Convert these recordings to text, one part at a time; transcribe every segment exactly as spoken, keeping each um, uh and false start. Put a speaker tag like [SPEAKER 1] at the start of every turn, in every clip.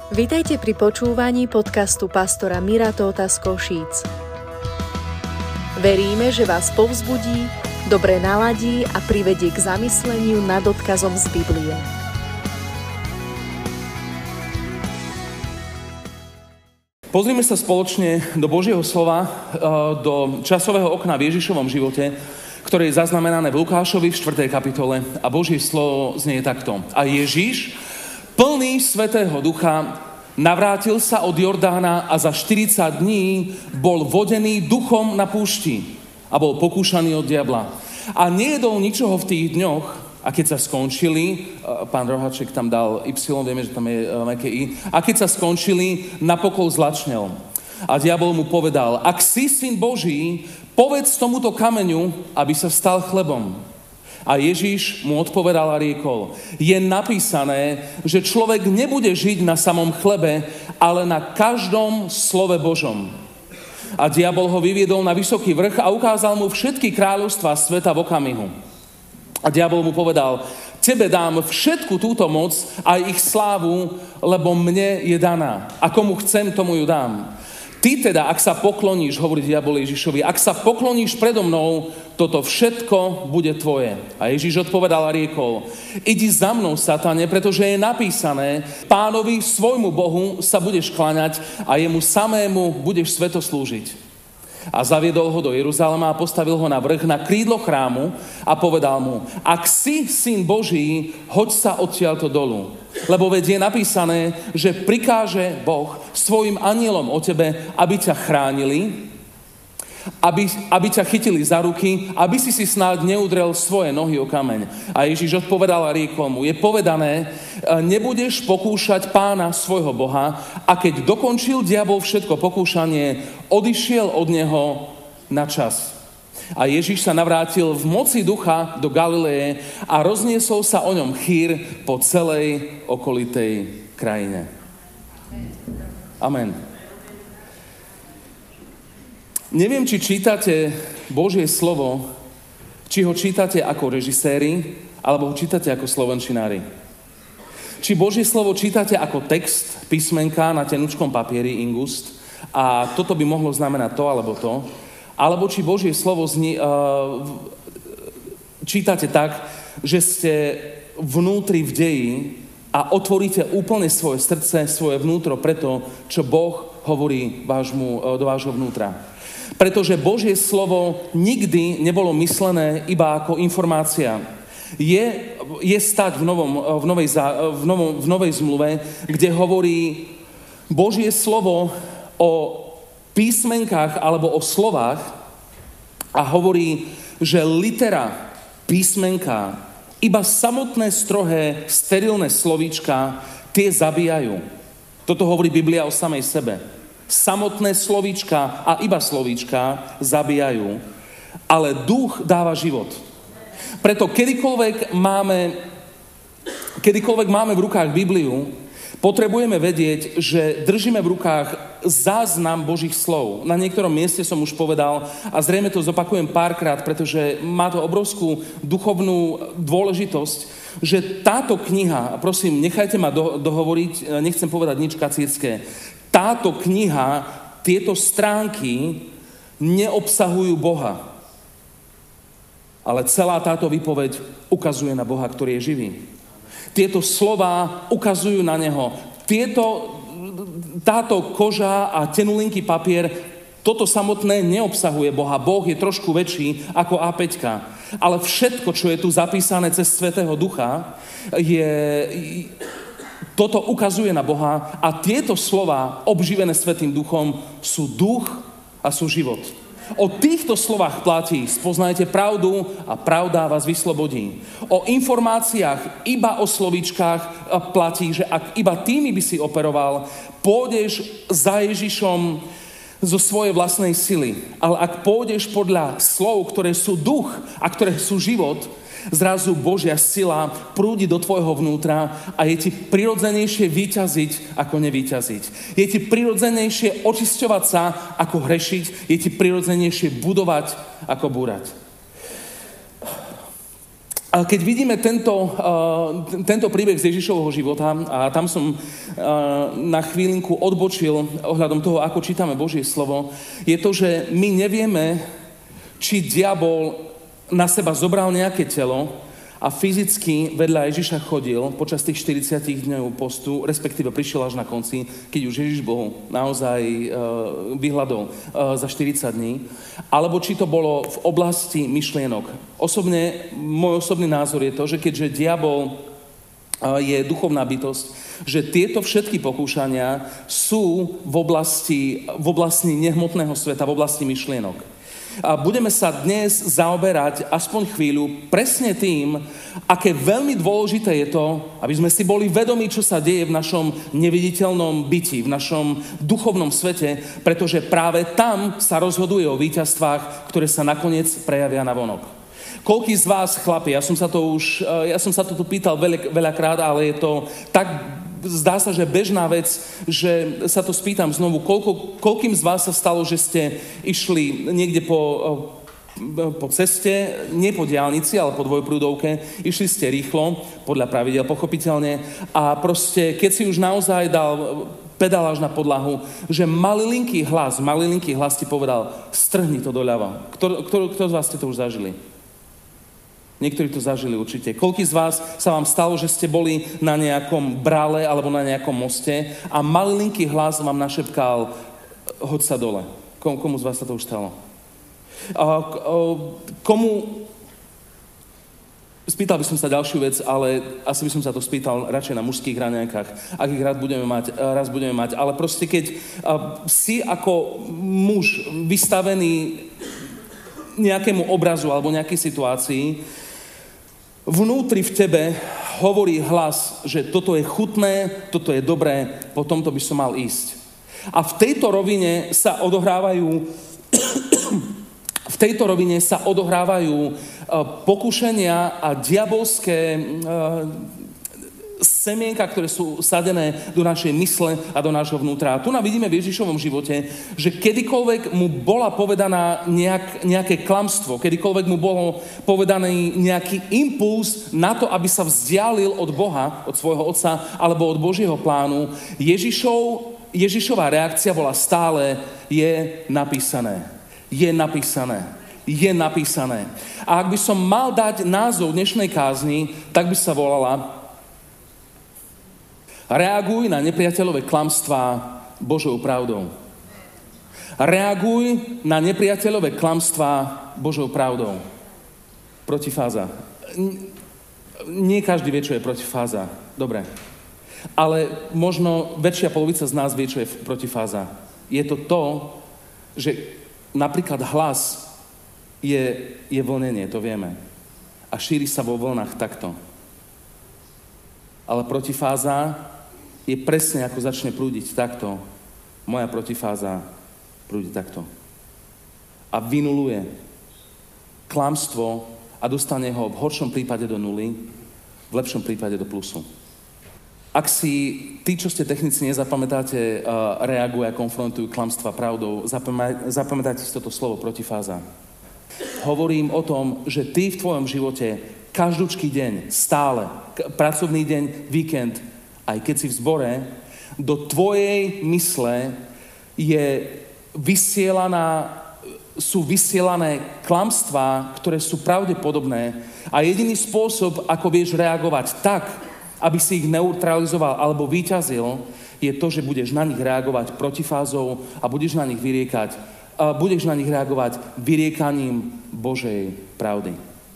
[SPEAKER 1] Vitajte pri počúvaní podcastu pastora Mira Tóta z Košíc. Veríme, že vás povzbudí, dobre naladí a privedie k zamysleniu nad odkazom z Biblie.
[SPEAKER 2] Pozrime sa spoločne do Božieho slova, do časového okna v Ježišovom živote, ktoré je zaznamenané v Lukášovi v štvrtej kapitole. A Božie slovo znie takto. A Ježiš, plný Svätého Ducha, navrátil sa od Jordána a za štyridsať dní bol vodený duchom na púšti a bol pokúšaný od diabla. A nejedol ničoho v tých dňoch, a keď sa skončili, pán Rohaček tam dal Y, vieme, že tam je mäkké I, a keď sa skončili, napokon zlačnel. A diabol mu povedal, ak si syn Boží, povedz tomuto kameňu, aby sa stal chlebom. A Ježiš mu odpovedal a riekol, je napísané, že človek nebude žiť na samom chlebe, ale na každom slove Božom. A diabol ho vyviedol na vysoký vrch a ukázal mu všetky kráľovstvá sveta v okamihu. A diabol mu povedal, tebe dám všetku túto moc a ich slávu, lebo mne je daná. A komu chcem, tomu ju dám. Ty teda, ak sa pokloníš, hovorí diabol Ježišovi, ak sa pokloníš predo mnou, toto všetko bude tvoje. A Ježiš odpovedal a riekol, idi za mnou, Satane, pretože je napísané, Pánovi svojmu Bohu sa budeš kláňať a jemu samému budeš sveto slúžiť. A zaviedol ho do Jeruzalema a postavil ho na vrch, na krídlo chrámu a povedal mu, ak si syn Boží, hoď sa odtiaľto dolu. Lebo veď je napísané, že prikáže Boh svojim anielom o tebe, aby ťa chránili, aby, aby ťa chytili za ruky, aby si si snáď neudrel svoje nohy o kameň. A Ježiš odpovedal a riekol mu, je povedané, nebudeš pokúšať Pána svojho Boha, a keď dokončil diabol všetko pokúšanie, odišiel od neho na čas. A Ježiš sa navrátil v moci ducha do Galileje a rozniesol sa o ňom chýr po celej okolitej krajine. Amen. Neviem, či čítate Božie slovo, či ho čítate ako režiséri, alebo ho čítate ako slovenčinári. Či Božie slovo čítate ako text, písmenka na tenučkom papieri, ingust, a toto by mohlo znamenať to alebo to, alebo či Božie slovo zni, uh, čítate tak, že ste vnútri v deji a otvoríte úplne svoje srdce, svoje vnútro preto, čo Boh hovorí vášmu, uh, do vášho vnútra. Pretože Božie slovo nikdy nebolo myslené iba ako informácia. Je, je stať v, novom, v, novej, v, novom, v novej zmluve, kde hovorí Božie slovo o písmenkách alebo o slovách a hovorí, že litera, písmenka, iba samotné strohé, sterilné slovíčka, tie zabíjajú. Toto hovorí Biblia o samej sebe. Samotné slovíčka a iba slovíčka zabíjajú, ale duch dáva život. Preto kedykoľvek máme, kedykoľvek máme v rukách Bibliu, potrebujeme vedieť, že držíme v rukách záznam Božích slov. Na niektorom mieste som už povedal a zrejme to zopakujem párkrát, pretože má to obrovskú duchovnú dôležitosť, že táto kniha, a prosím, nechajte ma do, dohovoriť, nechcem povedať nič kacírske, táto kniha, tieto stránky neobsahujú Boha. Ale celá táto výpoveď ukazuje na Boha, ktorý je živý. Tieto slová ukazujú na Neho. Tieto, táto koža a tenulinký papier, toto samotné neobsahuje Boha. Boh je trošku väčší ako á päť. Ale všetko, čo je tu zapísané cez Svätého Ducha, je... Toto ukazuje na Boha a tieto slová, obživené Svätým Duchom, sú duch a sú život. O týchto slovách platí, spoznajte pravdu a pravda vás vyslobodí. O informáciách, iba o slovíčkách platí, že ak iba tými by si operoval, pôjdeš za Ježišom zo svojej vlastnej sily. Ale ak pôjdeš podľa slov, ktoré sú duch a ktoré sú život, zrazu Božia sila prúdi do tvojho vnútra a je ti prirodzenejšie vyťaziť, ako nevyťaziť. Je ti prirodzenejšie očisťovať sa, ako hrešiť. Je ti prirodzenejšie budovať, ako búrať. keď vidíme tento, tento príbeh z Ježišovho života, a tam som na chvílinku odbočil ohľadom toho, ako čítame Božie slovo, je to, že my nevieme, či diabol na seba zobral nejaké telo a fyzicky vedľa Ježiša chodil počas tých štyridsať dňov postu, respektíve prišiel až na konci, keď už Ježiš bol naozaj uh, vyhľadol uh, za štyridsať dní, alebo či to bolo v oblasti myšlienok. Osobne, môj osobný názor je to, že keďže diabol uh, je duchovná bytosť, že tieto všetky pokúšania sú v oblasti, v oblasti nehmotného sveta, v oblasti myšlienok. A budeme sa dnes zaoberať aspoň chvíľu presne tým, aké veľmi dôležité je to, aby sme si boli vedomí, čo sa deje v našom neviditeľnom byti, v našom duchovnom svete, pretože práve tam sa rozhoduje o víťazstvách, ktoré sa nakoniec prejavia na vonok. Koľký z vás, chlapi, ja som sa to už, ja som sa to tu pýtal veľa, veľakrát, ale je to tak, zdá sa, že bežná vec, že sa to spýtam znovu, koľko, koľkým z vás sa stalo, že ste išli niekde po, po ceste, nie po diaľnici, ale po dvojprúdovke, išli ste rýchlo, podľa pravidel pochopiteľne, a proste, keď si už naozaj dal pedál až na podlahu, že malilinký hlas, malilinký hlas ti povedal, strhni to doľava. Kto, kto, kto z vás ste to už zažili? Niektorí to zažili určite. Koľký z vás sa vám stalo, že ste boli na nejakom brale alebo na nejakom moste a malilinký hlas vám našepkal, hoď sa dole. Komu, komu z vás sa to už stalo? A, komu... Spýtal by som sa ďalšiu vec, ale asi by som sa to spýtal radšej na mužských raňajkách, akých rád budeme mať, raz budeme mať. Ale proste keď si ako muž vystavený nejakému obrazu alebo nejakej situácii, vnútri v tebe hovorí hlas, že toto je chutné, toto je dobré, po tomto by som mal ísť. A v tejto rovine sa odohrávajú v tejto rovine sa odohrávajú pokušenia a diabolské semienka, ktoré sú sadené do našej mysle a do nášho vnútra. A tu nám vidíme v Ježišovom živote, že kedykoľvek mu bola povedaná nejak, nejaké klamstvo, kedykoľvek mu bolo povedaný nejaký impuls na to, aby sa vzdialil od Boha, od svojho Otca, alebo od Božieho plánu, Ježišov, Ježišová reakcia bola stále, je napísané. Je napísané. Je napísané. A ak by som mal dať názov dnešnej kázni, tak by sa volala Reaguj na nepriateľové klamstvá Božou pravdou. Reaguj na nepriateľové klamstvá Božou pravdou. Protifáza. Nie každý vie, čo je protifáza. Dobre. Ale možno väčšia polovica z nás vie, čo je protifáza. Je to to, že napríklad hlas je, je vlnenie, to vieme. A šíri sa vo vlnách takto. Ale protifáza je presne, ako začne prúdiť takto. Moja protifáza prúdi takto. A vynuluje klamstvo a dostane ho v horšom prípade do nuly, v lepšom prípade do plusu. Ak si tí, čo ste technici, nezapamätáte, uh, reagujú a konfrontujú klamstva pravdou, zapamä, zapamätajte si toto slovo protifáza. Hovorím o tom, že ty v tvojom živote každúčky deň, stále, k- pracovný deň, víkend, aj keď si v zbore, do tvojej mysle je vysielaná, sú vysielané klamstvá, ktoré sú pravdepodobné a jediný spôsob, ako vieš reagovať tak, aby si ich neutralizoval alebo vyťazil, je to, že budeš na nich reagovať protifázou a budeš na nich vyriekať, a budeš na nich reagovať vyriekaním Božej pravdy.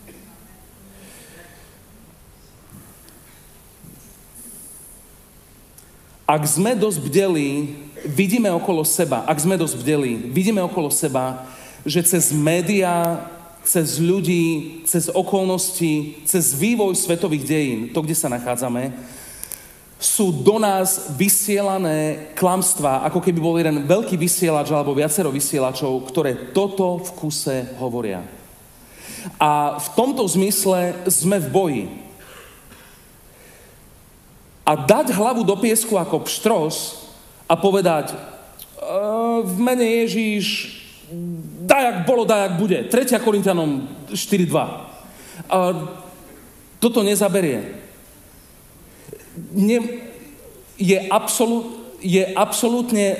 [SPEAKER 2] Ak sme dosť bdelí, vidíme okolo seba, ak sme dosť bdelí, vidíme okolo seba, že cez médiá, cez ľudí, cez okolnosti, cez vývoj svetových dejín, to, kde sa nachádzame, sú do nás vysielané klamstvá, ako keby bol jeden veľký vysielač alebo viacero vysielačov, ktoré toto v kuse hovoria. A v tomto zmysle sme v boji. A dať hlavu do piesku ako pštros a povedať v mene Ježíš, daj, jak bolo, daj, jak bude. tretia Korinťanom štyri dva. toto nezaberie. Ne, je, absolút, je absolútne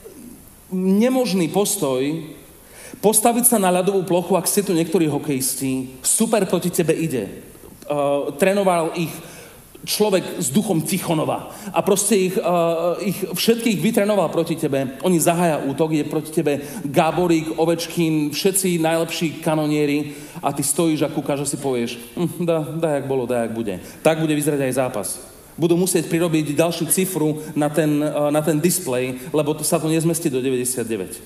[SPEAKER 2] nemožný postoj postaviť sa na ľadovú plochu, ak ste tu niektorí hokejisti, super proti tebe ide. Uh, trénoval ich človek s duchom Tichonova a proste ich, uh, ich všetkých vytrénoval proti tebe. Oni zahája útok, je proti tebe Gáborík, Ovečkin, všetci najlepší kanonieri a ty stojíš a kúkaš a si povieš, hm, dá, dá, jak bolo, dá, jak bude. Tak bude vyzerať aj zápas. Budú musieť prirobiť ďalšiu cifru na ten, uh, na ten displej, lebo to sa to nezmestí do deväťdesiatdeväť.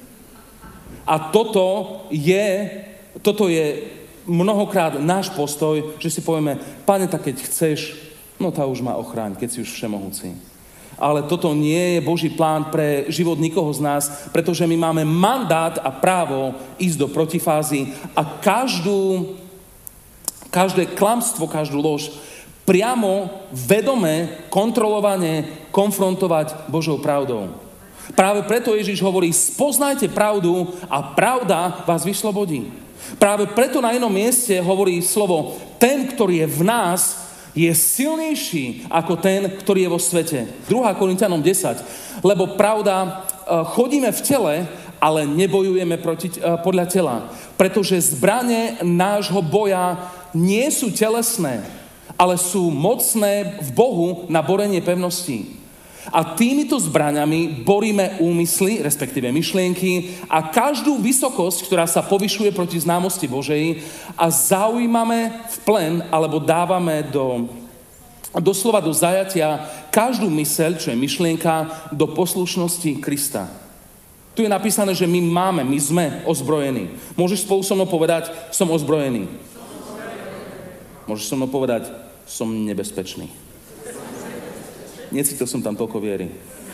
[SPEAKER 2] A toto je, toto je mnohokrát náš postoj, že si povieme, Pane, tak keď chceš, no tá už ma ochráň, keď si už všemohúci. Ale toto nie je Boží plán pre život nikoho z nás, pretože my máme mandát a právo ísť do protifázy a každú, každé klamstvo, každú lož priamo, vedome, kontrolovane konfrontovať Božou pravdou. Práve preto Ježiš hovorí, spoznajte pravdu a pravda vás vyslobodí. Práve preto na inom mieste hovorí slovo, ten, ktorý je v nás, je silnejší ako ten, ktorý je vo svete. druhá Korinťanom desať. Lebo pravda, chodíme v tele, ale nebojujeme proti, podľa tela. Pretože zbrane nášho boja nie sú telesné, ale sú mocné v Bohu na borenie pevností. A týmito zbraňami boríme úmysly, respektíve myšlienky a každú vysokosť, ktorá sa povyšuje proti známosti Božej a zaujímame v plen, alebo dávame do, doslova do zajatia každú myseľ, čo je myšlienka, do poslušnosti Krista. Tu je napísané, že my máme, my sme ozbrojení. Môžeš spolu so mnou povedať, som ozbrojený. Môžeš so mnou povedať, som nebezpečný. Necítil som tam toľko viery.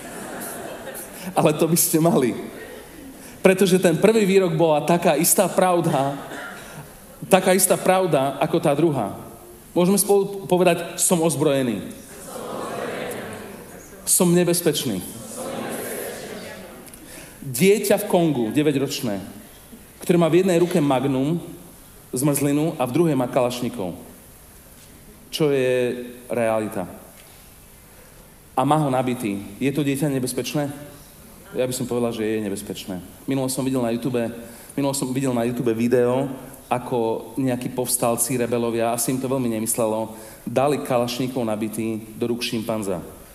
[SPEAKER 2] Ale to by ste mali. Pretože ten prvý výrok bola taká istá pravda, taká istá pravda, ako tá druhá. Môžeme spolu povedať, som ozbrojený. Som nebezpečný. Dieťa v Kongu, deväťročné, ktoré má v jednej ruke magnum, zmrzlinu a v druhej má kalašnikov. Čo je realita? A má ho nabitý. Je to dieťa nebezpečné? Ja by som povedal, že je nebezpečné. Minulo som videl na YouTube, minulo som videl na YouTube video, ako nejakí povstalci, rebelovia, asi im to veľmi nemyslelo, dali kalašníkov nabitý do rúk šimpanza.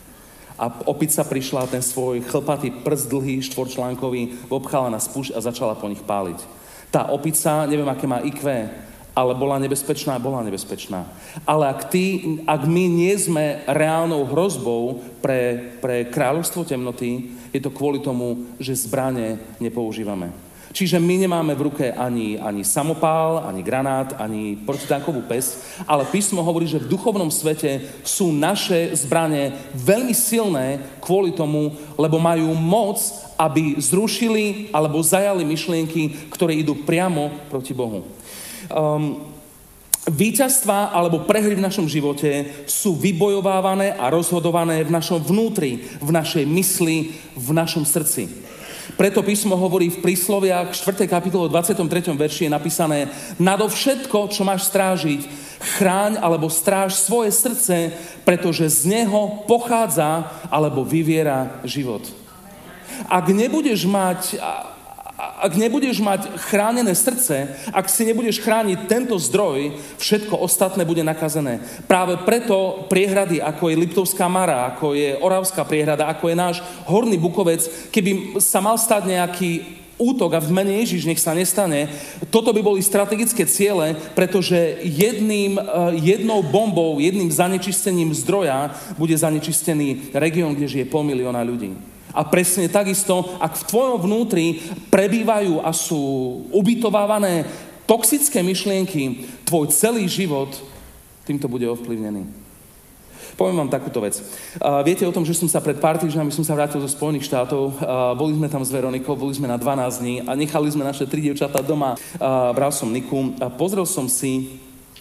[SPEAKER 2] A opica prišla, ten svoj chlpatý prst dlhý, štvorčlánkový, obchala na spúšť a začala po nich páliť. Tá opica, neviem, aké má í kvé, ale bola nebezpečná, bola nebezpečná. Ale ak, ty, ak my nie sme reálnou hrozbou pre, pre kráľovstvo temnoty, je to kvôli tomu, že zbrane nepoužívame. Čiže my nemáme v ruke ani, ani samopál, ani granát, ani protitánkovú pesť, ale písmo hovorí, že v duchovnom svete sú naše zbrane veľmi silné kvôli tomu, lebo majú moc, aby zrušili alebo zajali myšlienky, ktoré idú priamo proti Bohu. Um, víťazstvá alebo prehry v našom živote sú vybojovávané a rozhodované v našom vnútri, v našej mysli, v našom srdci. Preto písmo hovorí v prísloviach štvrtej kapitole dvadsiatom treťom verši je napísané: nadovšetko, čo máš strážiť, chráň alebo stráž svoje srdce, pretože z neho pochádza alebo vyviera život. Ak nebudeš mať Ak nebudeš mať chránené srdce, ak si nebudeš chrániť tento zdroj, všetko ostatné bude nakazené. Práve preto priehrady, ako je Liptovská Mara, ako je Oravská priehrada, ako je náš Horný Bukovec, keby sa mal stať nejaký útok a v mene Ježiš nech sa nestane, toto by boli strategické ciele, pretože jedným, jednou bombou, jedným zanečistením zdroja bude zanečistený región, kde žije pol milióna ľudí. A presne takisto, ak v tvojom vnútri prebývajú a sú ubytovávané toxické myšlienky, tvoj celý život týmto bude ovplyvnený. Poviem vám takúto vec. Uh, viete o tom, že som sa pred pár týždňami som sa vrátil zo Spojených štátov, uh, boli sme tam s Veronikou, boli sme na dvanásť dní a nechali sme naše tri dievčatá doma. Uh, bral som Niku a pozrel som si,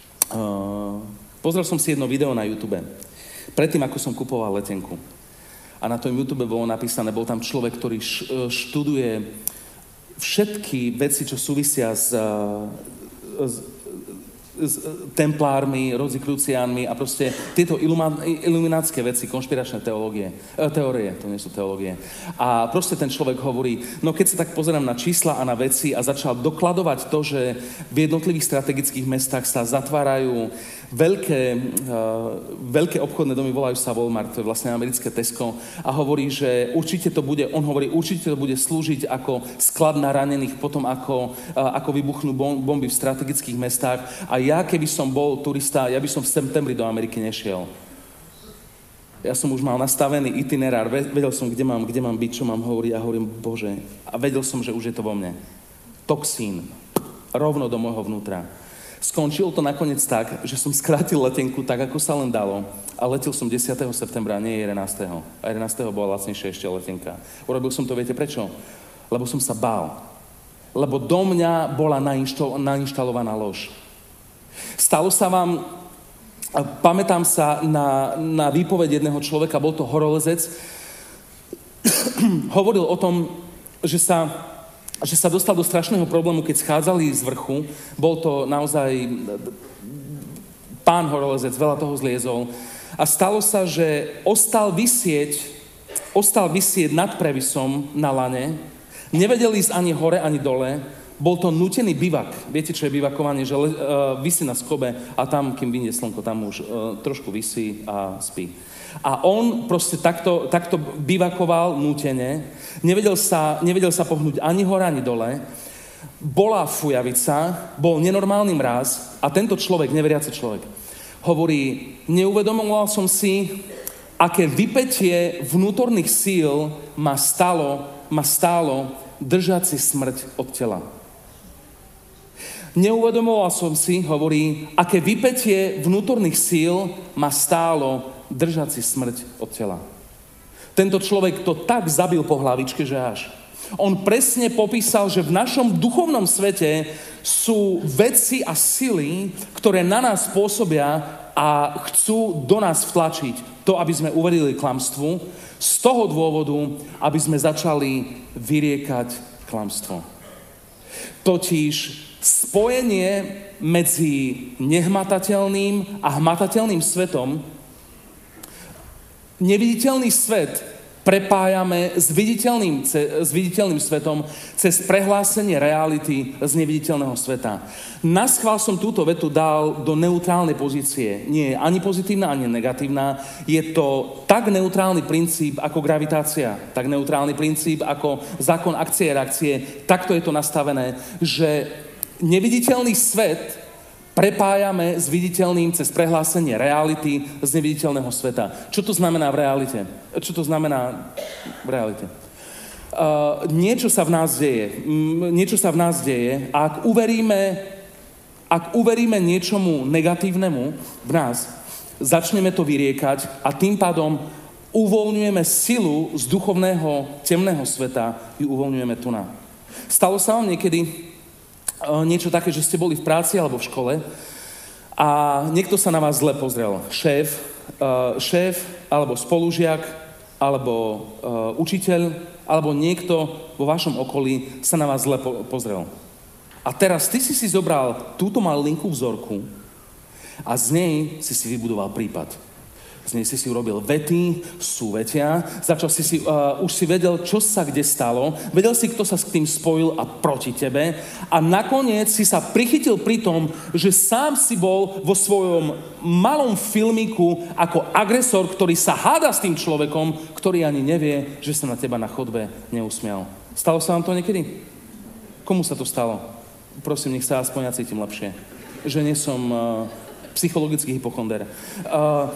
[SPEAKER 2] uh, pozrel som si jedno video na YouTube. Predtým, ako som kupoval letenku. A na tom YouTube bolo napísané, bol tam človek, ktorý študuje všetky veci, čo súvisia s, s, s templármi, rozikruciánmi a proste tieto iluminátske veci, konšpiračné teológie, teórie, to nie sú teológie. A proste ten človek hovorí, no keď sa tak pozerám na čísla a na veci a začal dokladovať to, že v jednotlivých strategických mestách sa zatvárajú veľké, uh, veľké obchodné domy, volajú sa Walmart, to je vlastne americké Tesco, a hovorí, že určite to bude, on hovorí, určite to bude slúžiť ako sklad na ranených, potom ako, uh, ako vybuchnú bomby v strategických mestách. A ja, keby som bol turista, ja by som v septembri do Ameriky nešiel. Ja som už mal nastavený itinerár, vedel som, kde mám, kde mám byť, čo mám hovoriť a hovorím, Bože, a vedel som, že už je to vo mne. Toxín, rovno do môjho vnútra. Skončilo to nakoniec tak, že som skrátil letenku tak, ako sa len dalo a letel som desiateho septembra, nie jedenásteho A jedenásteho bola lacnejšia ešte letenka. Urobil som to, viete prečo? Lebo som sa bál. Lebo do mňa bola nainštalo, nainštalovaná lož. Stalo sa vám, pamätám sa na, na výpoveď jedného človeka, bol to horolezec, hovoril o tom, že sa, že sa dostal do strašného problému, keď schádzali z vrchu. Bol to naozaj pán horolezec, veľa toho zliezol. A stalo sa, že ostal visieť, ostal visieť nad previsom na lane, nevedel ísť ani hore, ani dole. Bol to nútený bivak. Viete, čo je bivakovanie? Že uh, visí na skobe a tam, kým vyjde slnko, tam už uh, trošku visí a spí. A on proste takto, takto bivakoval nútene. Nevedel sa, nevedel sa pohnúť ani hore, ani dole. Bola fujavica, bol nenormálny mráz a tento človek, neveriaci človek, hovorí, neuvedomoval som si, aké vypätie vnútorných síl ma stalo ma stálo držať si smrť od tela. Neuvedomoval som si, hovorí, aké vypätie vnútorných síl ma stálo držať si smrť od tela. Tento človek to tak zabil po hlavičke, že až. On presne popísal, že v našom duchovnom svete sú veci a sily, ktoré na nás pôsobia a chcú do nás vtlačiť to, aby sme uverili klamstvu, z toho dôvodu, aby sme začali vyriekať klamstvo. Totiž spojenie medzi nehmatateľným a hmatateľným svetom, neviditeľný svet prepájame s viditeľným, s viditeľným svetom cez prehlásenie reality z neviditeľného sveta. Naschvál som túto vetu dal do neutrálnej pozície. Nie je ani pozitívna, ani negatívna. Je to tak neutrálny princíp ako gravitácia, tak neutrálny princíp ako zákon akcie a reakcie. Takto je to nastavené, že neviditeľný svet prepájame s viditeľným cez prehlásenie reality z neviditeľného sveta. Čo to znamená v realite? Čo to znamená v realite? Uh, niečo sa v nás deje. M- niečo sa v nás deje a ak uveríme, ak uveríme niečomu negatívnemu v nás, začneme to vyriekať a tým pádom uvoľňujeme silu z duchovného temného sveta, ju uvoľňujeme tu na. Stalo sa vám niekedy niečo také, že ste boli v práci alebo v škole a niekto sa na vás zle pozrel. Šéf, uh, šéf alebo spolužiak, alebo uh, učiteľ, alebo niekto vo vašom okolí sa na vás zle po- pozrel. A teraz ty si si zobral túto malinkú vzorku a z nej si si vybudoval prípad. Z nej si si urobil vety, súvetia, začal si si, uh, už si vedel, čo sa kde stalo, vedel si, kto sa s tým spojil a proti tebe a nakoniec si sa prichytil pri tom, že sám si bol vo svojom malom filmiku ako agresor, ktorý sa háda s tým človekom, ktorý ani nevie, že sa na teba na chodbe neusmial. Stalo sa vám to niekedy? Komu sa to stalo? Prosím, nech sa aspoň ja cítim lepšie. Že nie som uh, psychologický hypochonder. Uh,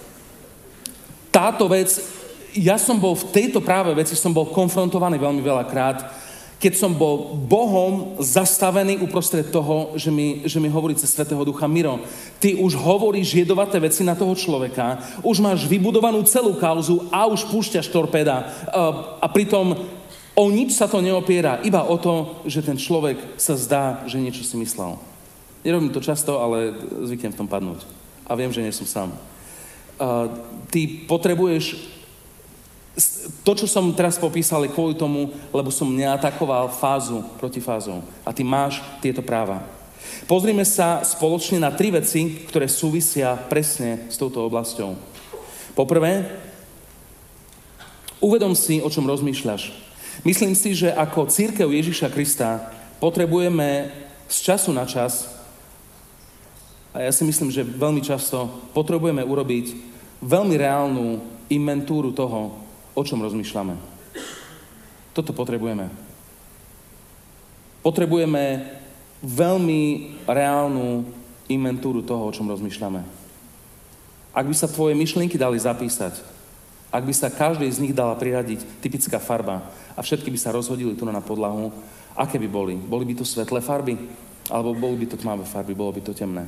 [SPEAKER 2] Táto vec, ja som bol v tejto práve veci, som bol konfrontovaný veľmi veľakrát, keď som bol Bohom zastavený uprostred toho, že mi, že mi hovorí cez Svätého Ducha, Miro, ty už hovoríš jedovaté veci na toho človeka, už máš vybudovanú celú kauzu a už púšťaš torpéda. A pritom o nič sa to neopiera, iba o to, že ten človek sa zdá, že niečo si myslel. Nerobím to často, ale zvyknem v tom padnúť. A viem, že nie som sám. Uh, ty potrebuješ to, čo som teraz popísal, kvôli tomu, lebo som neatakoval fázu proti fázou. A ty máš tieto práva. Pozrime sa spoločne na tri veci, ktoré súvisia presne s touto oblasťou. Poprvé, uvedom si, o čom rozmýšľaš. Myslím si, že ako cirkev Ježiša Krista potrebujeme z času na čas, a ja si myslím, že veľmi často potrebujeme urobiť veľmi reálnu inventúru toho, o čom rozmýšľame. Toto potrebujeme. Potrebujeme veľmi reálnu inventúru toho, o čom rozmýšľame. Ak by sa tvoje myšlienky dali zapísať, ak by sa každej z nich dala priradiť typická farba a všetky by sa rozhodili tu na podlahu, aké by boli? Boli by to svetlé farby? Alebo boli by to tmavé farby? Bolo by to temné?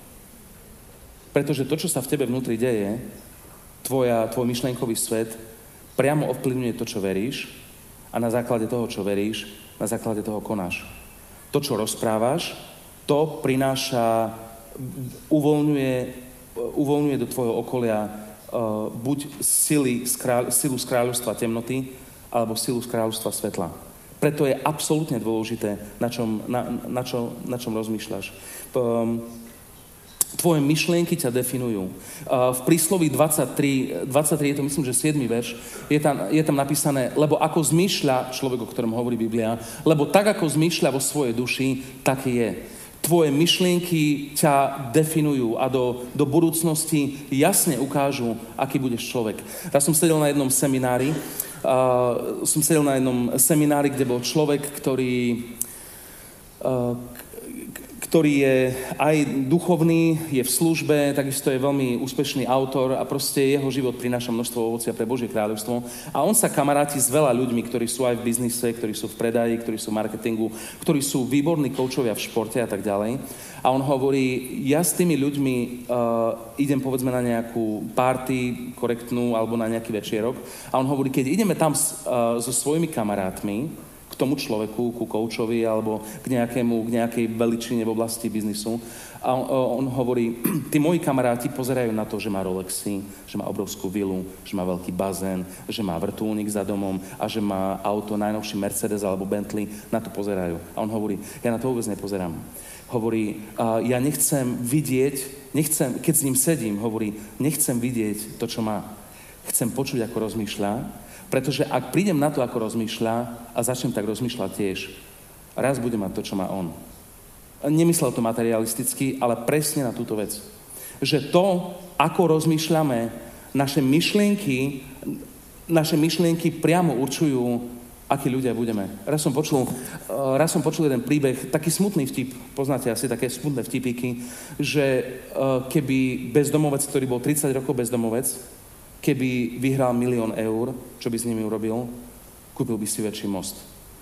[SPEAKER 2] Pretože to, čo sa v tebe vnútri deje, tvoja, tvoj myšlienkový svet, priamo ovplyvňuje to, čo veríš a na základe toho, čo veríš, na základe toho konáš. To, čo rozprávaš, to prináša, uvoľňuje, uvoľňuje do tvojho okolia uh, buď sily z kráľ, silu z kráľovstva temnoty, alebo silu z kráľovstva svetla. Preto je absolútne dôležité, na čom, na, na čo, na čom rozmýšľaš. Um, Tvoje myšlienky ťa definujú. V prísloví dvadsaťtri, dvadsaťtri je to myslím, že siedmy verš, je tam, je tam napísané, lebo ako zmýšľa, človek, o ktorom hovorí Biblia, lebo tak, ako zmýšľa vo svojej duši, tak je. Tvoje myšlienky ťa definujú a do, do budúcnosti jasne ukážu, aký budeš človek. Ja som sedel na jednom seminári, uh, som sedel na jednom seminári, kde bol človek, ktorý... Uh, ktorý je aj duchovný, je v službe, takisto je veľmi úspešný autor a proste jeho život prináša množstvo ovocia pre Božie kráľovstvo. A on sa kamaráti s veľa ľuďmi, ktorí sú aj v biznise, ktorí sú v predaji, ktorí sú v marketingu, ktorí sú výborní koučovia v športe a tak ďalej. A on hovorí, ja s tými ľuďmi uh, idem povedzme na nejakú party korektnú alebo na nejaký večierok. A on hovorí, keď ideme tam s, uh, so svojimi kamarátmi, k tomu človeku, ku koučovi alebo k nejakému, k nejakej veličine v oblasti biznisu. A on, on hovorí, tí moji kamaráti pozerajú na to, že má Rolexy, že má obrovskú vilu, že má veľký bazén, že má vrtuľník za domom a že má auto, najnovší Mercedes alebo Bentley, na to pozerajú. A on hovorí, ja na to vôbec nepozerám. Hovorí, uh, ja nechcem vidieť, nechcem, keď s ním sedím, hovorí, nechcem vidieť to, čo má. Chcem počuť, ako rozmýšľa, pretože ak prídem na to, ako rozmýšľa a začnem tak rozmýšľať tiež, raz budem mať to, čo má on. Nemyslel to materialisticky, ale presne na túto vec. Že to, ako rozmýšľame, naše myšlienky, naše myšlienky priamo určujú, akí ľudia budeme. Raz som počul, raz som počul jeden príbeh, taký smutný vtip, poznáte asi také smutné vtipíky, že keby bezdomovec, ktorý bol tridsať rokov bezdomovec, keby vyhral milión eur, čo by s nimi urobil? Kúpil by si väčší most.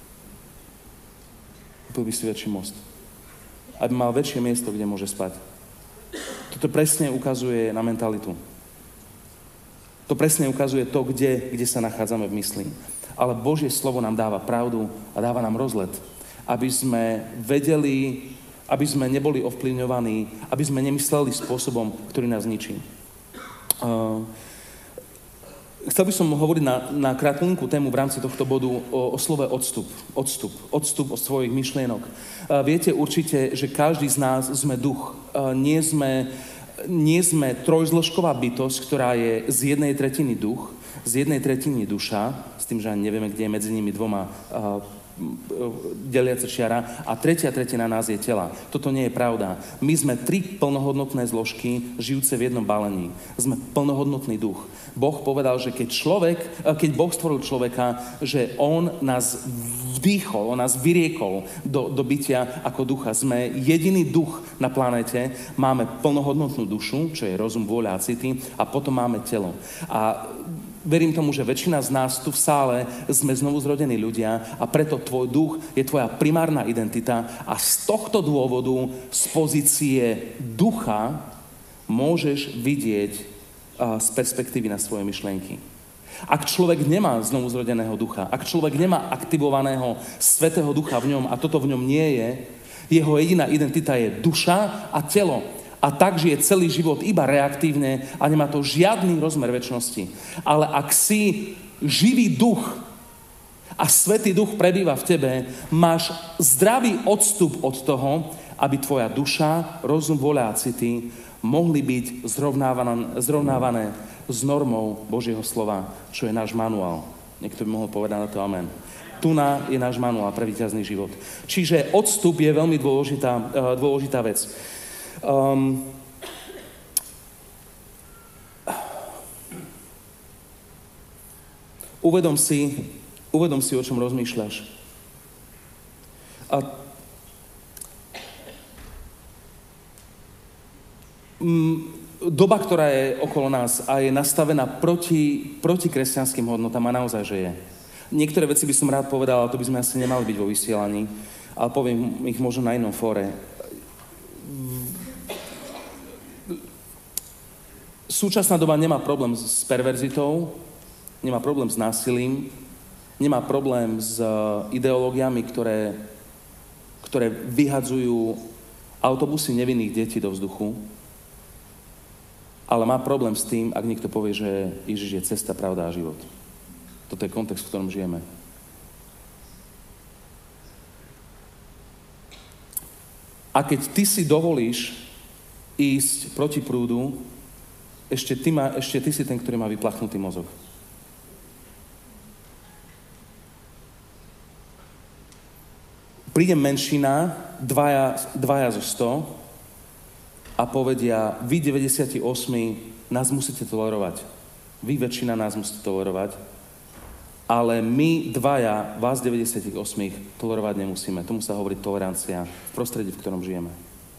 [SPEAKER 2] Kúpil by si väčší most. Aby mal väčšie miesto, kde môže spať. Toto presne ukazuje na mentalitu. To presne ukazuje to, kde, kde sa nachádzame v mysli. Ale Božie slovo nám dáva pravdu a dáva nám rozlet. Aby sme vedeli, aby sme neboli ovplyvňovaní, aby sme nemysleli spôsobom, ktorý nás ničí. Uh, Chcel by som hovoriť na, na krátku tému v rámci tohto bodu o, o slove odstup. Odstup. Odstup od svojich myšlienok. Uh, viete určite, že každý z nás sme duch. Uh, nie sme, nie sme trojzložková bytosť, ktorá je z jednej tretiny duch, z jednej tretiny duša, s tým, že ani nevieme, kde je medzi nimi dvoma uh, deliaca čiara a tretia tretina nás je tela. Toto nie je pravda. My sme tri plnohodnotné zložky, žijúce v jednom balení. Sme plnohodnotný duch. Boh povedal, že keď človek, keď Boh stvoril človeka, že on nás vdýchol, on nás vyriekol do, do bytia ako ducha. Sme jediný duch na planete, máme plnohodnotnú dušu, čo je rozum, vôľa a city, a potom máme telo. A verím tomu, že väčšina z nás tu v sále sme znovu zrodení ľudia a preto tvoj duch je tvoja primárna identita a z tohto dôvodu z pozície ducha môžeš vidieť uh, z perspektívy na svoje myšlienky. Ak človek nemá znovu zrodeného ducha, ak človek nemá aktivovaného Svätého Ducha v ňom a toto v ňom nie je, jeho jediná identita je duša a telo. A tak žije celý život iba reaktívne a nemá to žiadny rozmer večnosti. Ale ak si živý duch a Svätý Duch prebýva v tebe, máš zdravý odstup od toho, aby tvoja duša, rozum, vôľa a city mohli byť zrovnávané, zrovnávané s normou Božieho slova, čo je náš manuál. Niekto by mohol povedať na to amen. Tuna je náš manuál pre víťazný život. Čiže odstup je veľmi dôležitá, dôležitá vec. Um, uvedom si, uvedom si, o čom rozmýšľaš. A doba, ktorá je okolo nás a je nastavená proti, proti kresťanským hodnotám a naozaj, že je. Niektoré veci by som rád povedal, ale to by sme asi nemali byť vo vysielaní, ale poviem ich možno na inom fóre. Súčasná doba nemá problém s perverzitou, nemá problém s násilím, nemá problém s ideológiami, ktoré, ktoré vyhadzujú autobusy nevinných detí do vzduchu, ale má problém s tým, ak niekto povie, že Ježiš je cesta, pravda a život. Toto je kontext, v ktorom žijeme. A keď ty si dovolíš ísť proti prúdu, ešte ty, má, ešte ty si ten, ktorý má vyplachnutý mozog. Príde menšina, dvaja, dvaja zo sto, a povedia, vy deväťdesiatosem nás musíte tolerovať. Vy väčšina nás musíte tolerovať, ale my dvaja, vás deväťdesiatosem tolerovať nemusíme. Tomu sa hovorí tolerancia v prostredí, v ktorom žijeme.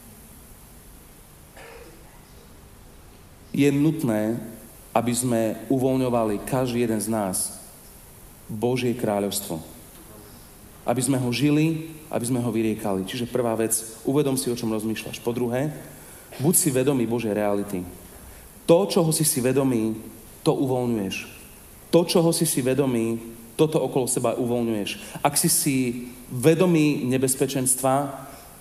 [SPEAKER 2] Je nutné, aby sme uvoľňovali každý jeden z nás Božie kráľovstvo. Aby sme ho žili, aby sme ho vyriekali. Čiže prvá vec, uvedom si, o čom rozmýšľaš. Po druhé, buď si vedomý Božej reality. To, čoho si si vedomý, to uvoľňuješ. To, čoho si si vedomý, toto okolo seba uvoľňuješ. Ak si si vedomý nebezpečenstva,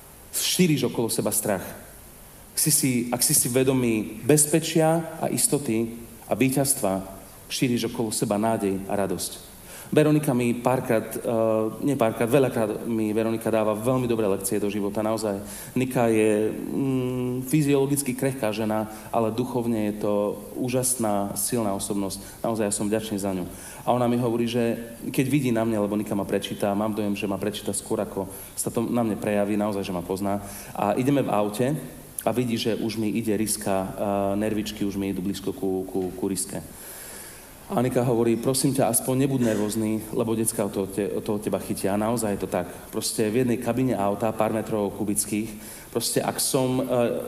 [SPEAKER 2] šíriš okolo seba strach. Ak si si, ak si si vedomý bezpečia a istoty a víťazstva, šíriš okolo seba nádej a radosť. Veronika mi párkrát, uh, nie párkrát, veľakrát mi Veronika dáva veľmi dobré lekcie do života, naozaj. Nika je mm, fyziologicky krehká žena, ale duchovne je to úžasná, silná osobnosť. Naozaj ja som vďačný za ňu. A ona mi hovorí, že keď vidí na mne, lebo Nika ma prečíta, mám dojem, že ma prečíta skôr, ako sa to na mne prejaví, naozaj, že ma pozná. A ideme v aute a vidí, že už mi ide riska, uh, nervičky už mi idú blízko ku, ku, ku riske. Anika hovorí, prosím ťa, aspoň nebuď nervózny, lebo decka od toho, te, od toho teba chytia. A naozaj je to tak. Proste v jednej kabine auta, pár metrov kubických, proste ak som uh,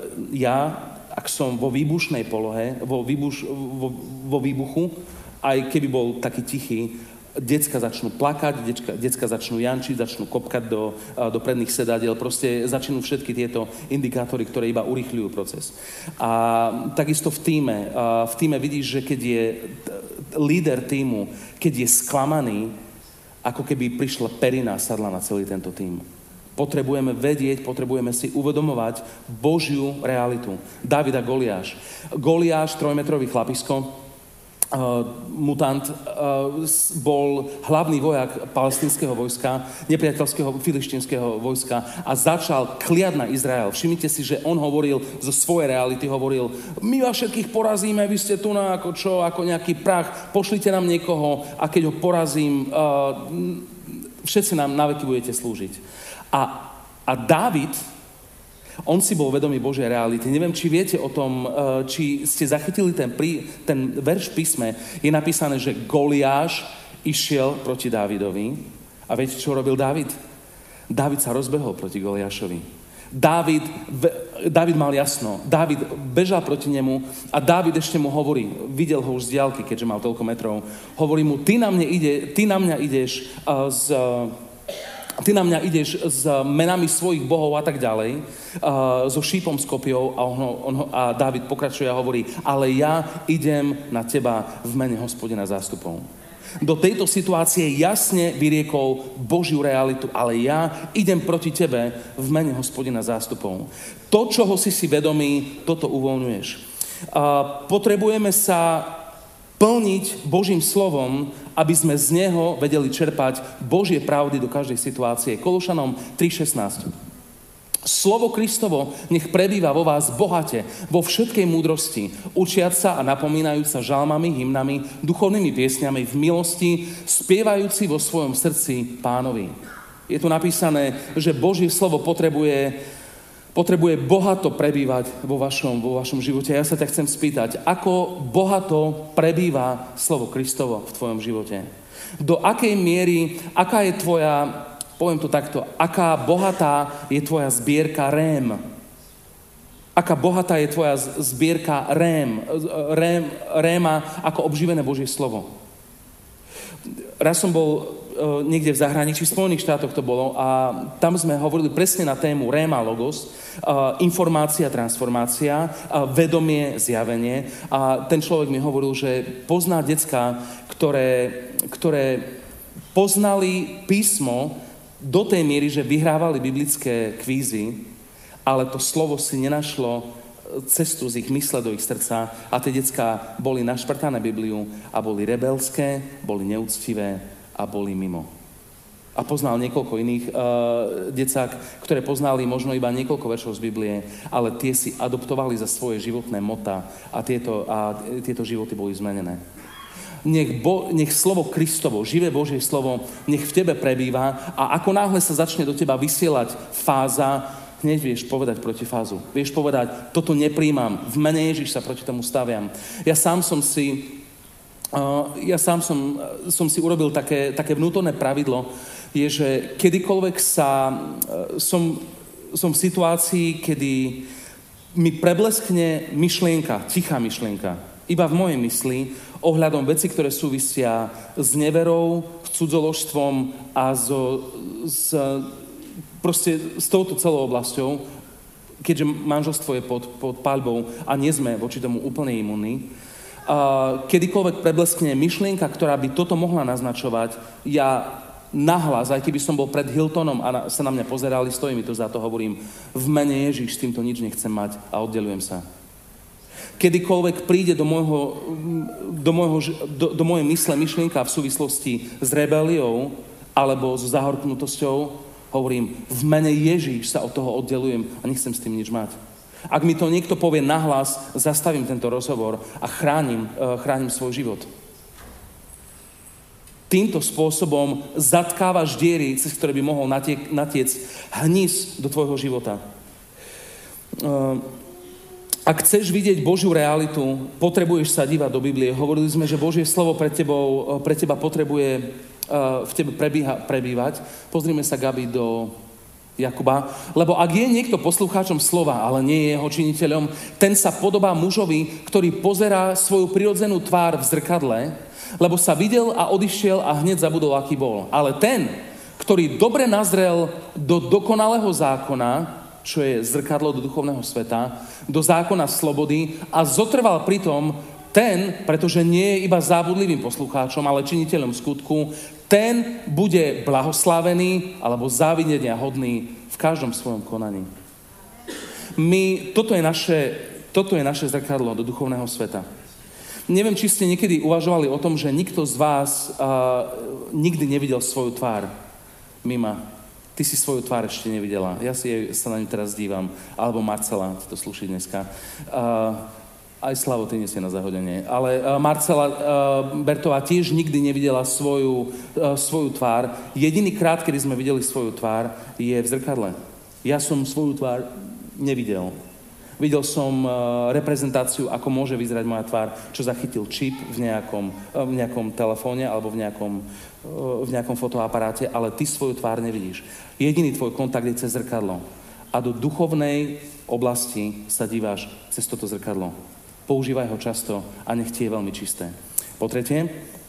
[SPEAKER 2] ja, ak som vo výbušnej polohe, vo, výbuš, vo, vo výbuchu, aj keby bol taký tichý, decka začnú plakať, decka, decka začnú jančiť, začnú kopkať do, do predných sedadiel, proste začnú všetky tieto indikátory, ktoré iba urýchľujú proces. A takisto v tíme, v tíme vidíš, že keď je líder tímu, keď je sklamaný, ako keby prišla perina a sadla na celý tento tím. Potrebujeme vedieť, potrebujeme si uvedomovať Božiu realitu. Dávid a Goliáš. Goliáš, trojmetrový chlapisko, Uh, mutant, uh, bol hlavný vojak palestínskeho vojska, nepriateľského filištínskeho vojska a začal kliať na Izrael. Všimnite si, že on hovoril zo svojej reality, hovoril, my vás všetkých porazíme, vy ste tu na ako čo, ako nejaký prach, pošlite nám niekoho a keď ho porazím, uh, všetci nám na veky budete slúžiť. A, a Dávid, on si bol vedomý Božej reality. Neviem, či viete o tom, či ste zachytili ten, prí, ten verš v písme. Je napísané, že Goliáš išiel proti Dávidovi. A viete, čo robil Dávid? Dávid sa rozbehol proti Goliášovi. Dávid, Dávid mal jasno. Dávid bežal proti nemu a Dávid ešte mu hovorí, videl ho už z diaľky, keďže mal toľko metrov, hovorí mu, ty na, mne ide, ty na mňa ideš uh, z... Uh, Ty na mňa ideš s menami svojich bohov a tak ďalej, uh, so šípom, s kopiou a, on, on, a Dávid pokračuje a hovorí, ale ja idem na teba v mene Hospodina zástupov. Do tejto situácie jasne vyriekol Božiu realitu, ale ja idem proti tebe v mene Hospodina zástupov. To, čoho si si vedomý, toto uvoľňuješ. Uh, potrebujeme sa plniť Božím slovom, aby sme z neho vedeli čerpať Božie pravdy do každej situácie. Kološanom tri šestnásť. Slovo Kristovo nech prebýva vo vás bohate, vo všetkej múdrosti, učiac sa a napomínajúc sa žalmami, hymnami, duchovnými piesňami v milosti, spievajúci vo svojom srdci Pánovi. Je tu napísané, že Božie slovo potrebuje, potrebuje bohato prebývať vo vašom, vo vašom živote. Ja sa ťa chcem spýtať, ako bohato prebýva slovo Kristovo v tvojom živote? Do akej miery, aká je tvoja... Poviem to takto, aká bohatá je tvoja zbierka rém. Aká bohatá je tvoja zbierka rém, rém, réma ako obživené Božie slovo. Raz som bol uh, niekde v zahraničí, v Spojených štátoch to bolo, a tam sme hovorili presne na tému réma logos, uh, informácia, transformácia, uh, vedomie, zjavenie. A ten človek mi hovoril, že pozná decká, ktoré, ktoré poznali písmo do tej miery, že vyhrávali biblické kvízy, ale to slovo si nenašlo cestu z ich mysle do ich srdca a tie decká boli našprtané Bibliu a boli rebelské, boli neúctivé a boli mimo. A poznal niekoľko iných uh, decák, ktoré poznali možno iba niekoľko veršov z Biblie, ale tie si adoptovali za svoje životné motá a tieto, a tieto životy boli zmenené. Nech, bo, nech slovo Kristovo, živé Božie slovo, nech v tebe prebýva a ako náhle sa začne do teba vysielať fáza, hneď vieš povedať protifázu. Vieš povedať, toto nepríjmam, v mene Ježiš sa proti tomu staviam. Ja sám som si, uh, ja sám som, som si urobil také, také vnútorné pravidlo, je, že kedykoľvek sa, uh, som, som v situácii, kedy mi prebleskne myšlienka, tichá myšlienka, iba v mojej mysli, ohľadom veci, ktoré súvisia s neverou, s cudzoložstvom a so, s, proste s touto celou oblasťou, keďže manželstvo je pod, pod paľbou a nie sme voči tomu úplne imunní. A kedykoľvek prebleskne myšlienka, ktorá by toto mohla naznačovať, ja nahlas, aj keby som bol pred Hiltonom a na, sa na mňa pozerali, stojí mi to za to, hovorím, v mene Ježiš, s týmto nič nechcem mať a oddelujem sa. Kedykoľvek príde do, môjho, do, môjho, do, do mojej mysle myšlienka v súvislosti s rebeliou alebo so zahorknutosťou, hovorím, v mene Ježíš sa od toho oddelujem a nechcem s tým nič mať. Ak mi to niekto povie nahlas, zastavím tento rozhovor a chránim, chránim svoj život. Týmto spôsobom zatkávaš diery, cez ktoré by mohol natiec, natiec hnis do tvojho života. Ak chceš vidieť Božiu realitu, potrebuješ sa dívať do Biblie. Hovorili sme, že Božie slovo pre, tebou, pre teba potrebuje uh, v tebe prebíha, prebývať. Pozrime sa, Gabi, do Jakuba. Lebo ak je niekto poslucháčom slova, ale nie je jeho činiteľom, ten sa podobá mužovi, ktorý pozerá svoju prirodzenú tvár v zrkadle, lebo sa videl a odišiel a hneď zabudol, aký bol. Ale ten, ktorý dobre nazrel do dokonalého zákona, čo je zrkadlo do duchovného sveta, do zákona slobody a zotrval pritom ten, pretože nie je iba zábudlivým poslucháčom, ale činiteľom skutku, ten bude blahoslavený alebo závidenia hodný v každom svojom konaní. My, toto je naše, toto je naše zrkadlo do duchovného sveta. Neviem, či ste niekedy uvažovali o tom, že nikto z vás uh, nikdy nevidel svoju tvár. Mima. Ty si svoju tvár ešte nevidela. Ja si jej, sa na ňu teraz dívam. Alebo Marcela, ti to slúši dneska. Uh, aj Slavo, ty nie si na zahodenie. Ale uh, Marcela uh, Bertová tiež nikdy nevidela svoju, uh, svoju tvár. Jediný krát, kedy sme videli svoju tvár, je v zrkadle. Ja som svoju tvár nevidel. Videl som uh, reprezentáciu, ako môže vyzerať moja tvár, čo zachytil čip v nejakom, uh, v nejakom telefóne alebo v nejakom, uh, v nejakom fotoaparáte, ale ty svoju tvár nevidíš. Jediný tvoj kontakt je cez zrkadlo. A do duchovnej oblasti sa díváš cez toto zrkadlo. Používaj ho často a nech ti je veľmi čisté. Po tretie,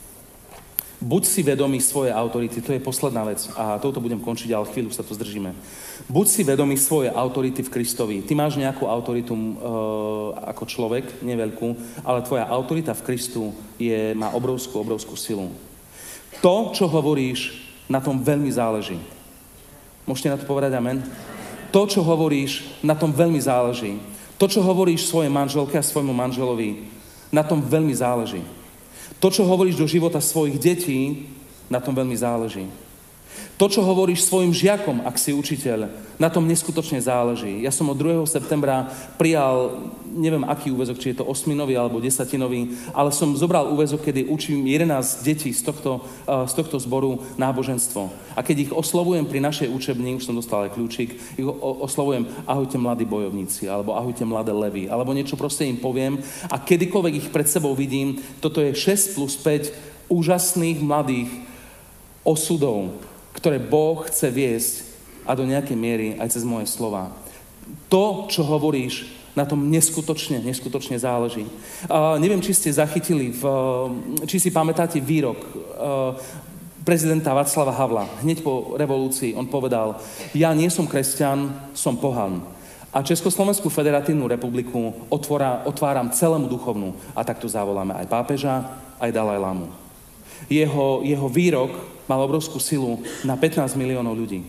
[SPEAKER 2] buď si vedomý svojej autority, to je posledná vec a touto budem končiť, ale chvíľu sa tu zdržíme. Buď si vedomý svojej autority v Kristovi. Ty máš nejakú autoritu e, ako človek, neveľkú, ale tvoja autorita v Kristu je, má obrovskú, obrovskú silu. To, čo hovoríš, na tom veľmi záleží. Môžete na to povedať amen? To, čo hovoríš, na tom veľmi záleží. To, čo hovoríš svojej manželke a svojmu manželovi, na tom veľmi záleží. To, čo hovoríš do života svojich detí, na tom veľmi záleží. To, čo hovoríš svojim žiakom, ak si učiteľ, na tom neskutočne záleží. Ja som od druhého septembra prijal, neviem aký úväzok, či je to osminový alebo desatinový, ale som zobral úväzok, kedy učím jedenásť detí z tohto, z tohto zboru náboženstvo. A keď ich oslovujem pri našej učebni, už som dostal aj kľúčik, ich oslovujem ahojte mladí bojovníci, alebo ahojte mladé levy, alebo niečo proste im poviem a kedykoľvek ich pred sebou vidím, toto je šesť plus päť úžasných mladých osudov, ktoré Boh chce viesť a do nejakej miery aj cez moje slova. To, čo hovoríš, na tom neskutočne, neskutočne záleží. Uh, neviem, či ste zachytili, v, či si pamätáte výrok uh, prezidenta Václava Havla. Hneď po revolúcii on povedal, ja nie som kresťan, som pohan. A Československú federatívnu republiku otvora, otváram celému duchovnú. A takto zavoláme aj pápeža, aj Dalajlámu. Jeho, jeho výrok mal obrovskú silu na pätnásť miliónov ľudí.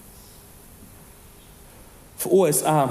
[SPEAKER 2] V ú es á, uh,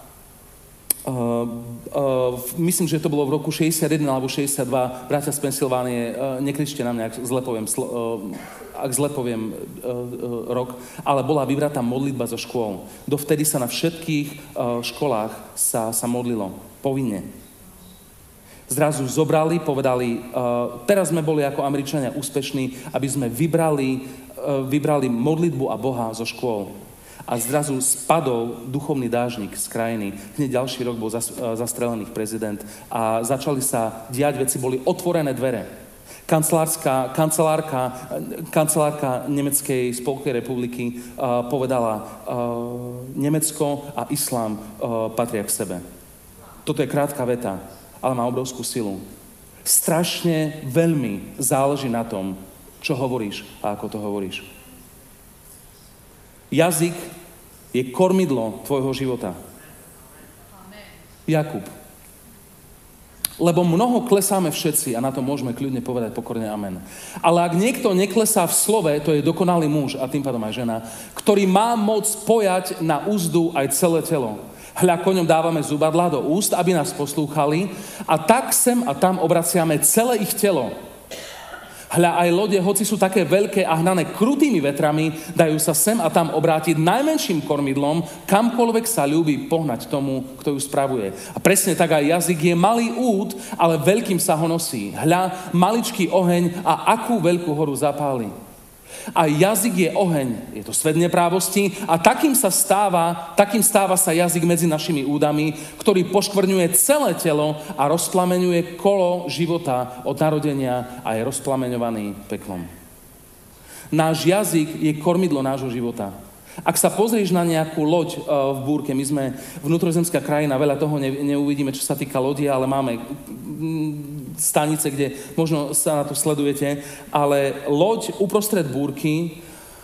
[SPEAKER 2] uh, myslím, že to bolo v roku šesťdesiatjeden alebo šesťdesiatdva, bratia z Pensylvánie, uh, nekričte na mňa, ak zle poviem, sl- uh, ak zle poviem uh, uh, rok, ale bola vybratá modlitba zo škôl. Dovtedy sa na všetkých uh, školách sa, sa modlilo povinne. Zrazu zobrali, povedali, uh, teraz sme boli ako Američania úspešní, aby sme vybrali, uh, vybrali modlitbu a Boha zo škôl. A zrazu spadol duchovný dážnik z krajiny. Hneď ďalší rok bol zas, uh, zastrelený prezident a začali sa diať veci, boli otvorené dvere. Kancelárska, kancelárka, kancelárka Nemeckej spolkovej republiky uh, povedala, uh, Nemecko a islám uh, patria k sebe. Toto je krátka veta, ale má obrovskú silu. Strašne veľmi záleží na tom, čo hovoríš a ako to hovoríš. Jazyk je kormidlo tvojho života. Jakub. Lebo mnoho klesáme všetci a na to môžeme kľudne povedať pokorne amen. Ale ak niekto neklesá v slove, to je dokonalý muž a tým pádom aj žena, ktorý má moc pojať na úzdu aj celé telo. Hľa, koňom dávame zubadlá do úst, aby nás poslúchali a tak sem a tam obraciame celé ich telo. Hľa, aj lode, hoci sú také veľké a hnané krutými vetrami, dajú sa sem a tam obrátiť najmenším kormidlom, kamkoľvek sa ľúbi pohnať tomu, kto ju spravuje. A presne tak aj jazyk je malý úd, ale veľkým sa ho nosí. Hľa, maličký oheň a akú veľkú horu zapáli. A jazyk je oheň, je to svet neprávosti a takým sa stáva, takým stáva sa jazyk medzi našimi údami, ktorý poškvrňuje celé telo a rozplameňuje kolo života od narodenia a je rozplameňovaný peklom. Náš jazyk je kormidlo nášho života. Ak sa pozrieš na nejakú loď uh, v búrke, my sme vnútrozemská krajina, veľa toho ne, neuvidíme, čo sa týka lodi, ale máme mm, stanice, kde možno sa na to sledujete, ale loď uprostred búrky,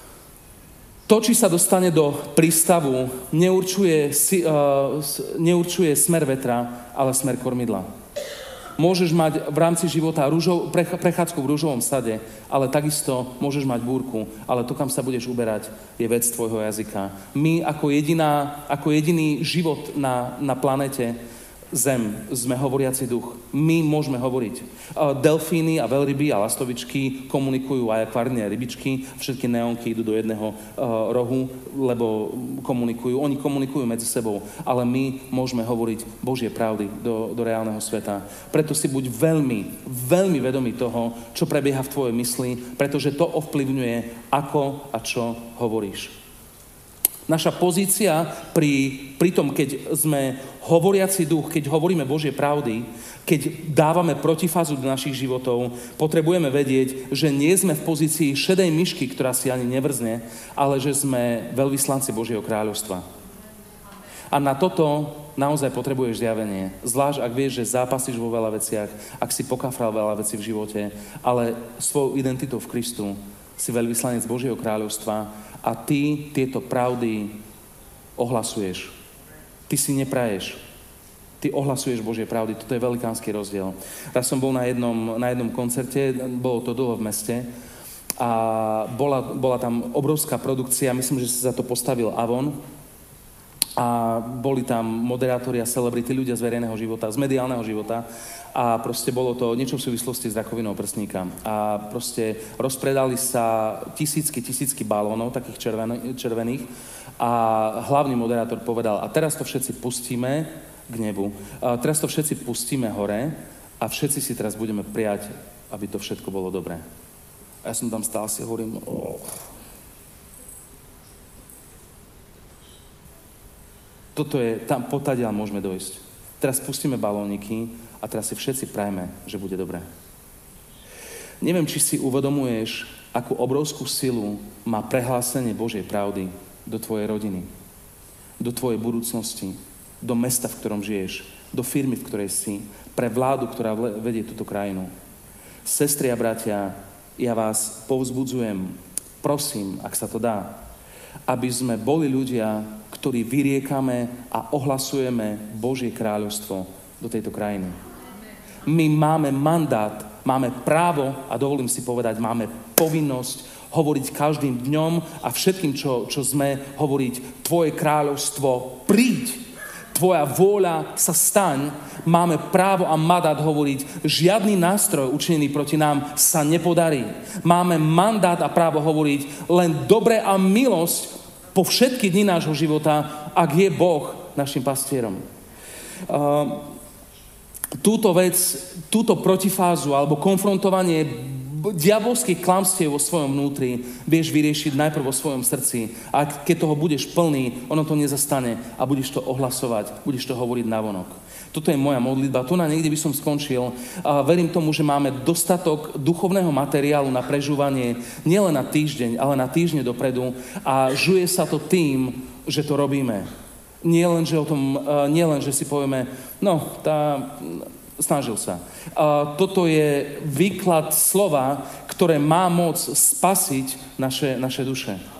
[SPEAKER 2] to, či sa dostane do prístavu, neurčuje, si, uh, neurčuje smer vetra, ale smer kormidla. Môžeš mať v rámci života rúžov, prechádzku v rúžovom sade, ale takisto môžeš mať búrku, ale to, kam sa budeš uberať, je vec tvojho jazyka. My ako, jediná, ako jediný život na, na planete Zem sme hovoriaci duch. My môžeme hovoriť. Delfíny a veľryby a lastovičky komunikujú, aj akvárne rybičky, všetky neonky idú do jedného uh, rohu, lebo komunikujú. Oni komunikujú medzi sebou, ale my môžeme hovoriť Božie pravdy do, do reálneho sveta. Preto si buď veľmi, veľmi vedomý toho, čo prebieha v tvojej mysli, pretože to ovplyvňuje, ako a čo hovoríš. Naša pozícia pri, pri tom, keď sme hovoriaci duch, keď hovoríme Božie pravdy, keď dávame protifázu do našich životov, potrebujeme vedieť, že nie sme v pozícii šedej myšky, ktorá si ani nevrzne, ale že sme veľvyslanci Božieho kráľovstva. A na toto naozaj potrebuješ zjavenie. Zvlášť, ak vieš, že zápasíš vo veľa veciach, ak si pokafral veľa vecí v živote, ale svojou identitou v Kristu si veľvyslanec Božieho kráľovstva a ty tieto pravdy ohlasuješ. Ty si nepraješ. Ty ohlasuješ Božie pravdy. Toto je velikánsky rozdiel. Raz som bol na jednom, na jednom koncerte, bolo to dlho v meste a bola, bola tam obrovská produkcia, myslím, že sa za to postavil Avon. a boli tam moderátori a celebrity, ľudia z verejného života, z mediálneho života a proste bolo to niečo v súvislosti s rakovinou prsníka. A proste rozpredali sa tisícky, tisícky balónov, takých červen- červených a hlavný moderátor povedal, a teraz to všetci pustíme k nebu, a teraz to všetci pustíme hore a všetci si teraz budeme prijať, aby to všetko bolo dobré. A ja som tam stál si hovorím, oh. Toto je, tam potadiaľ môžeme dojsť. Teraz pustíme balóniky a teraz si všetci prajme, že bude dobré. Neviem, či si uvedomuješ, akú obrovskú silu má prehlásenie Božej pravdy do tvojej rodiny, do tvojej budúcnosti, do mesta, v ktorom žiješ, do firmy, v ktorej si, pre vládu, ktorá vedie túto krajinu. Sestry a bratia, ja vás povzbudzujem, prosím, ak sa to dá, aby sme boli ľudia, ktorí vyriekame a ohlasujeme Božie kráľovstvo do tejto krajiny. My máme mandát, máme právo a dovolím si povedať, máme povinnosť hovoriť každým dňom a všetkým, čo, čo sme, hovoriť tvoje kráľovstvo príď, tvoja vôľa sa staň. Máme právo a mandát hovoriť, žiadny nástroj učinený proti nám sa nepodarí. Máme mandát a právo hovoriť len dobre a milosť po všetky dni nášho života, ak je Boh našim pastierom. Uh, túto vec, túto protifázu alebo konfrontovanie diabolských klamstiev vo svojom vnútri vieš vyriešiť najprv vo svojom srdci. A keď toho budeš plný, ono to nezastane a budeš to ohlasovať, budeš to hovoriť navonok. Toto je moja modlitba, tu na niekde by som skončil. A verím tomu, že máme dostatok duchovného materiálu na prežúvanie nielen na týždeň, ale na týždne dopredu a žuje sa to tým, že to robíme. Nie len, že o tom, nie len, že si povieme, no, tá, snažil sa. A toto je výklad slova, ktoré má moc spasiť naše, naše duše.